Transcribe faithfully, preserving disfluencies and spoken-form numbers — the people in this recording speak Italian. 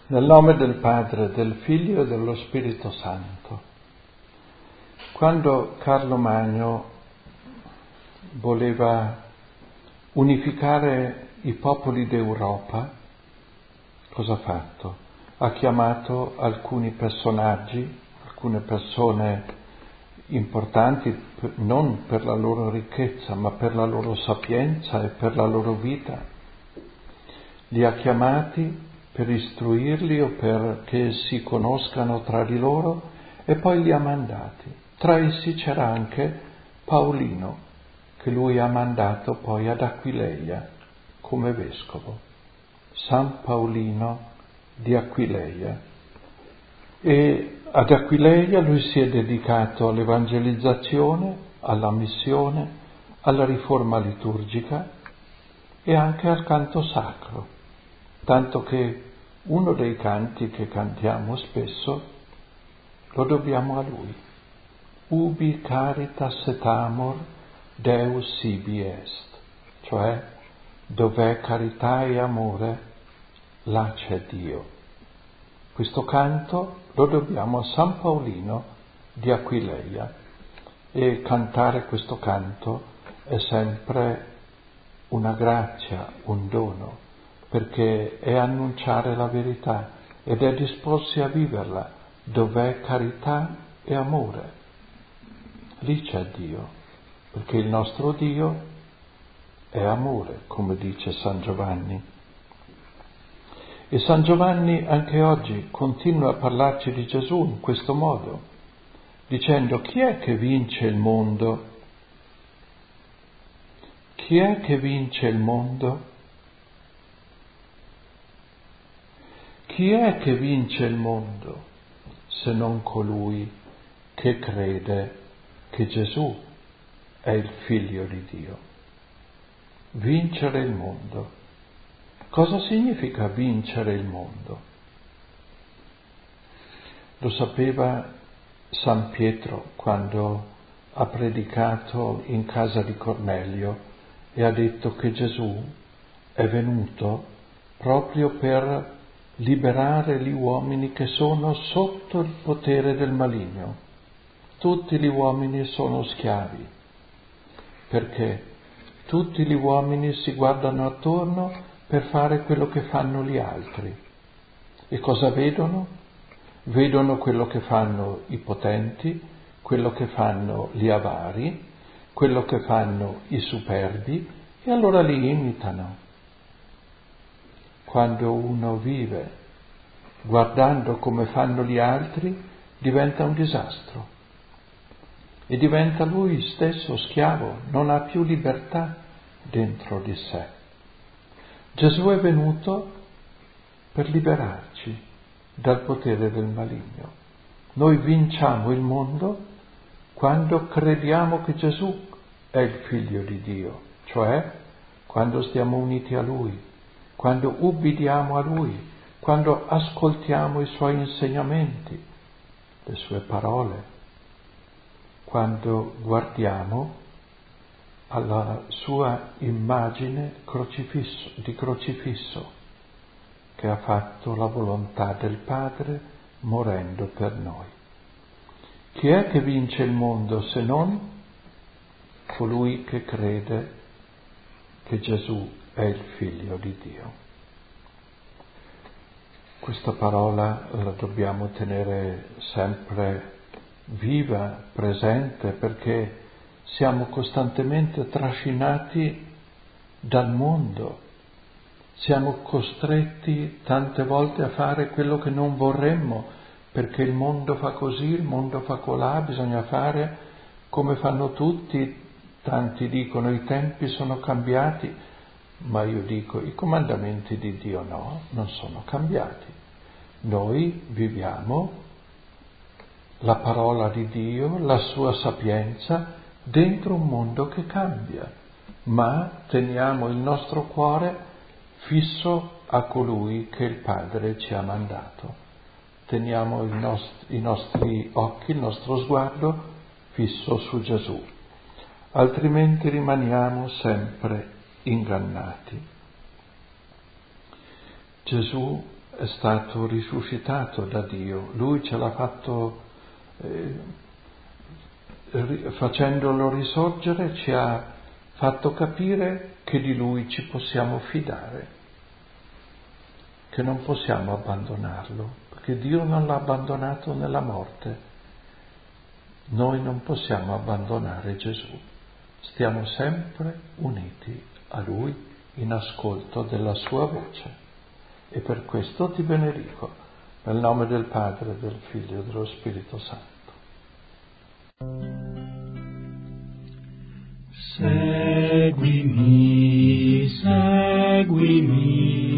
Nel nome del Padre, del Figlio e dello Spirito Santo. Quando Carlo Magno voleva unificare i popoli d'Europa, cosa ha fatto? Ha chiamato alcuni personaggi, alcune persone importanti, non per la loro ricchezza, ma per la loro sapienza e per la loro vita. Li ha chiamati per istruirli o perché si conoscano tra di loro e poi li ha mandati. Tra essi c'era anche Paolino, che lui ha mandato poi ad Aquileia come vescovo, San Paolino di Aquileia. E ad Aquileia lui si è dedicato all'evangelizzazione, alla missione, alla riforma liturgica e anche al canto sacro. Tanto che uno dei canti che cantiamo spesso lo dobbiamo a lui. Ubi caritas et amor Deus sibi est, cioè dov'è carità e amore, là c'è Dio. Questo canto lo dobbiamo a San Paolino di Aquileia e cantare questo canto è sempre una grazia, un dono, perché è annunciare la verità ed è disporsi a viverla, dov'è carità e amore. Lì c'è Dio, perché il nostro Dio è amore, come dice San Giovanni. E San Giovanni anche oggi continua a parlarci di Gesù in questo modo, dicendo: chi è che vince il mondo? Chi è che vince il mondo? Chi è che vince il mondo se non colui che crede che Gesù è il Figlio di Dio? Vincere il mondo. Cosa significa vincere il mondo? Lo sapeva San Pietro quando ha predicato in casa di Cornelio e ha detto che Gesù è venuto proprio per liberare gli uomini che sono sotto il potere del maligno. Tutti gli uomini sono schiavi, perché tutti gli uomini si guardano attorno per fare quello che fanno gli altri. E cosa vedono? Vedono quello che fanno i potenti, quello che fanno gli avari, quello che fanno i superbi, e allora li imitano. Quando uno vive guardando come fanno gli altri, diventa un disastro e diventa lui stesso schiavo, non ha più libertà dentro di sé. Gesù è venuto per liberarci dal potere del maligno. Noi vinciamo il mondo quando crediamo che Gesù è il Figlio di Dio, cioè quando stiamo uniti a Lui, quando ubbidiamo a Lui, quando ascoltiamo i Suoi insegnamenti, le Sue parole, quando guardiamo alla Sua immagine crocifisso, di crocifisso, che ha fatto la volontà del Padre morendo per noi. Chi è che vince il mondo se non colui che crede che Gesù è il Figlio di Dio? Questa parola la dobbiamo tenere sempre viva, presente, perché siamo costantemente trascinati dal mondo, siamo costretti tante volte a fare quello che non vorremmo, perché il mondo fa così, il mondo fa colà, bisogna fare come fanno tutti. Tanti dicono i tempi sono cambiati, ma io dico i comandamenti di Dio no, non sono cambiati. Noi viviamo la parola di Dio, la sua sapienza, dentro un mondo che cambia, ma teniamo il nostro cuore fisso a colui che il Padre ci ha mandato. Teniamo il nost- i nostri occhi, il nostro sguardo fisso su Gesù, altrimenti rimaniamo sempre ingannati. Gesù è stato risuscitato da Dio, Lui ce l'ha fatto, eh, facendolo risorgere ci ha fatto capire che di Lui ci possiamo fidare, che non possiamo abbandonarlo, perché Dio non l'ha abbandonato nella morte. Noi non possiamo abbandonare Gesù, stiamo sempre uniti a Lui in ascolto della Sua voce. E per questo ti benedico, nel nome del Padre, del Figlio e dello Spirito Santo. Seguimi, seguimi.